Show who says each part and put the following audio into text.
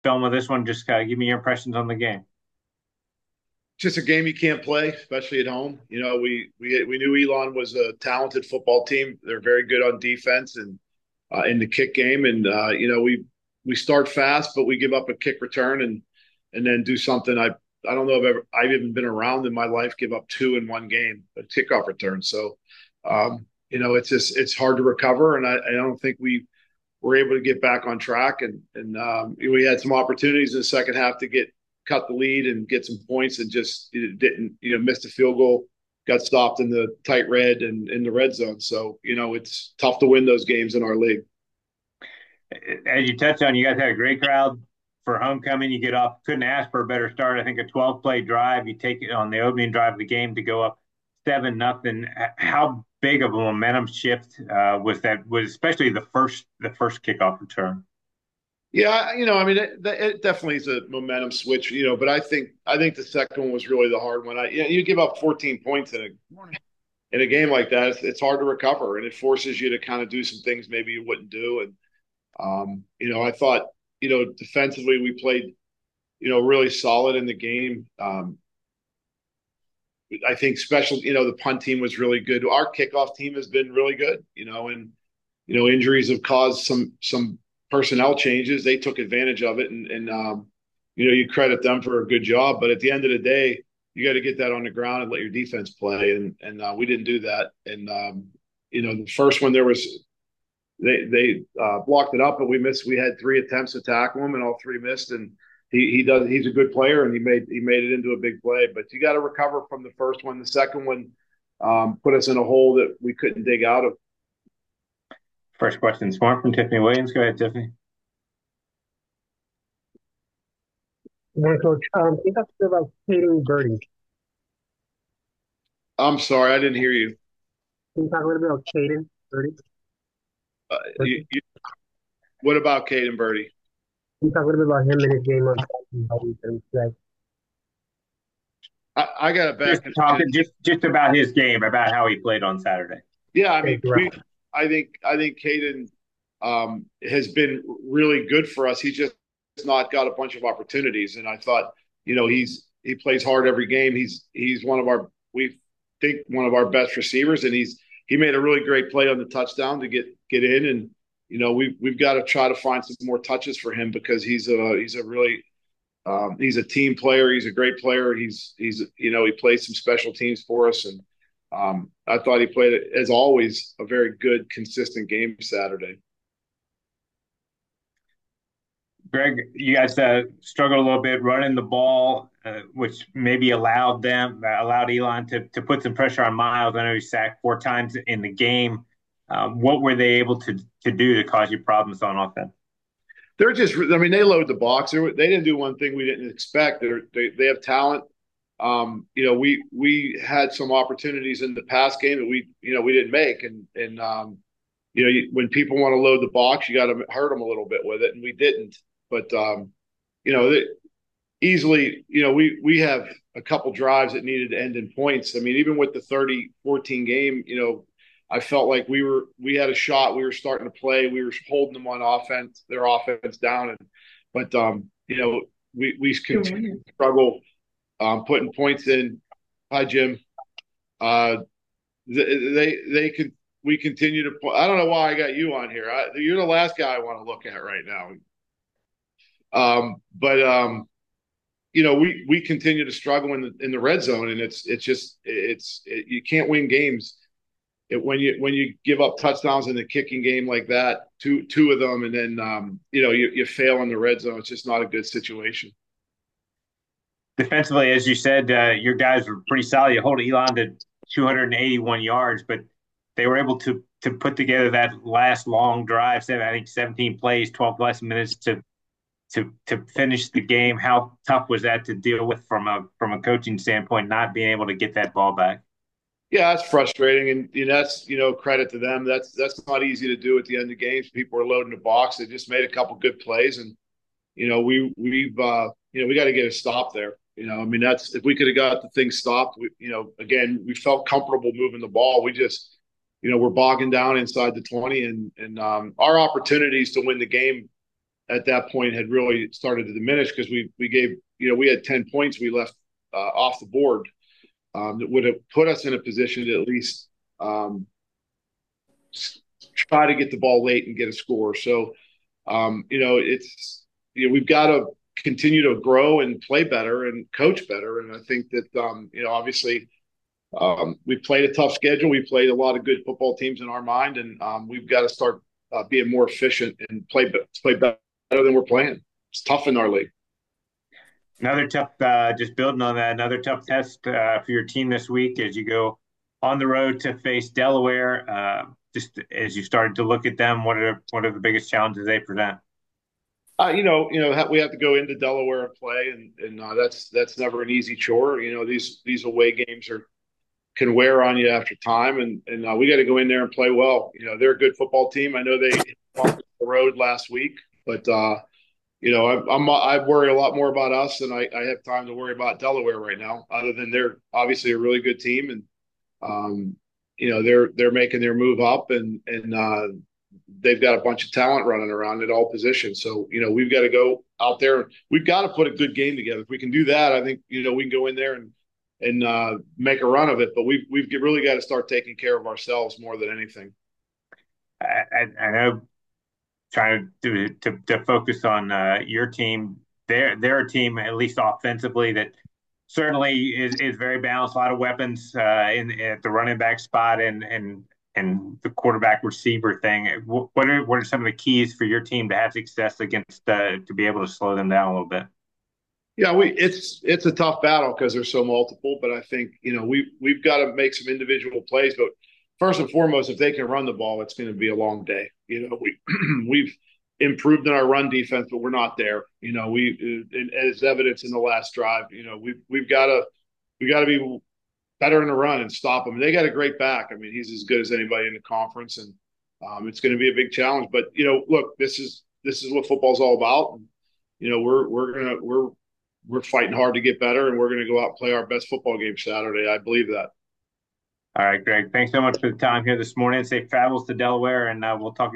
Speaker 1: film of this one? Just give me your impressions on the game.
Speaker 2: Just a game you can't play, especially at home. We knew Elon was a talented football team. They're very good on defense and in the kick game, and we start fast, but we give up a kick return and then do something. I don't know if I've even been around in my life give up two in one game, a kickoff return. So it's hard to recover, and I don't think we were able to get back on track. And we had some opportunities in the second half to get cut the lead and get some points, and just didn't. Missed a field goal, got stopped in the tight red and in the red zone. So it's tough to win those games in our league.
Speaker 1: As you touched on, you guys had a great crowd for homecoming. You get off, couldn't ask for a better start. I think a 12-play drive. You take it on the opening drive of the game to go up 7-0. How big of a momentum shift was that? Was especially the first kickoff return.
Speaker 2: Yeah, I mean, it definitely is a momentum switch, but I think the second one was really the hard one. You give up 14 points in a game like that, it's hard to recover, and it forces you to kind of do some things maybe you wouldn't do. And I thought, defensively we played, really solid in the game. I think the punt team was really good. Our kickoff team has been really good, and injuries have caused some personnel changes. They took advantage of it, and you credit them for a good job. But at the end of the day, you got to get that on the ground and let your defense play, and we didn't do that. And the first one there was they blocked it up, but we missed. We had three attempts to tackle him, and all three missed. And he's a good player, and he made it into a big play. But you got to recover from the first one. The second one put us in a hole that we couldn't dig out of.
Speaker 1: First question, smart from Tiffany Williams. Go ahead, Tiffany.
Speaker 3: Yeah, Coach. Can you talk a bit about Caden Birdie?
Speaker 2: I'm sorry, I didn't hear you.
Speaker 3: Can you talk a little bit about Caden Birdie?
Speaker 2: Uh,
Speaker 3: Can
Speaker 2: you, you what about Caden Birdie?
Speaker 3: you talk a little bit about him and his game on Saturday, how he's been today?
Speaker 2: I got a bad
Speaker 1: Just
Speaker 2: connection.
Speaker 1: talking, just about his game, about how he played on Saturday.
Speaker 2: Yeah, I
Speaker 3: Hey,
Speaker 2: mean,
Speaker 3: throughout.
Speaker 2: I think Caden has been really good for us. He's just not got a bunch of opportunities, and I thought, he plays hard every game. He's we think one of our best receivers, and he made a really great play on the touchdown to get in, and we've got to try to find some more touches for him because he's a team player. He's a great player. He plays some special teams for us, and I thought he played, as always, a very good, consistent game Saturday.
Speaker 1: Greg, you guys struggled a little bit running the ball, which maybe allowed Elon to put some pressure on Miles. I know he sacked 4 times in the game. What were they able to do to cause you problems on offense?
Speaker 2: I mean, they load the box. They didn't do one thing we didn't expect. They have talent. We had some opportunities in the past game that we didn't make, and when people want to load the box, you got to hurt them a little bit with it, and we didn't. But you know, easily, we have a couple drives that needed to end in points. I mean, even with the 30-14 game, I felt like we had a shot. We were starting to play. We were holding them on offense, their offense down, but we continue to struggle putting points in. Hi, Jim. Uh, they can. We continue to. I don't know why I got you on here. You're the last guy I want to look at right now. But we continue to struggle in the red zone, and you can't win games when you give up touchdowns in the kicking game like that, two of them, and then you fail in the red zone. It's just not a good situation.
Speaker 1: Defensively, as you said, your guys were pretty solid. You hold Elon to 281 yards, but they were able to put together that last long drive. I think 17 plays, 12 less minutes to finish the game. How tough was that to deal with from a coaching standpoint, not being able to get that ball back?
Speaker 2: Yeah, that's frustrating, and that's credit to them. That's not easy to do at the end of games. People are loading the box. They just made a couple good plays, and we got to get a stop there. I mean, that's if we could have got the thing stopped. Again, we felt comfortable moving the ball. We just we're bogging down inside the 20, and our opportunities to win the game at that point had really started to diminish because we gave we had 10 points we left off the board that would have put us in a position to at least um, try to get the ball late and get a score. So it's we've got to continue to grow and play better and coach better. And I think that obviously we played a tough schedule. We played a lot of good football teams in our mind, and we've got to start being more efficient and play better than we're playing. It's tough in our league.
Speaker 1: Another tough, just building on that, another tough test for your team this week as you go on the road to face Delaware. Just as you started to look at them, what are the biggest challenges they present?
Speaker 2: We have to go into Delaware and play, and that's never an easy chore. These away games can wear on you after time, and we got to go in there and play well. They're a good football team. I know they bumped the road last week, but I worry a lot more about us than I have time to worry about Delaware right now. Other than they're obviously a really good team, and they're making their move up, and they've got a bunch of talent running around at all positions. So we've got to go out there. We've got to put a good game together. If we can do that, I think we can go in there and make a run of it. But we've really got to start taking care of ourselves more than anything.
Speaker 1: I know trying to focus on your team. They're a team, at least offensively, that certainly is very balanced. A lot of weapons in at the running back spot and the quarterback receiver thing. What are some of the keys for your team to have success against to be able to slow them down a little bit?
Speaker 2: Yeah, it's a tough battle because there's so multiple, but I think we've got to make some individual plays. But first and foremost, if they can run the ball, it's going to be a long day. We've improved in our run defense, but we're not there. As evidence in the last drive, we got to be better in the run and stop them. They got a great back. I mean, he's as good as anybody in the conference, and it's going to be a big challenge. But look, this is what football's all about. And, we're fighting hard to get better, and we're going to go out and play our best football game Saturday. I believe that.
Speaker 1: All right, Greg. Thanks so much for the time here this morning. Safe travels to Delaware, and we'll talk.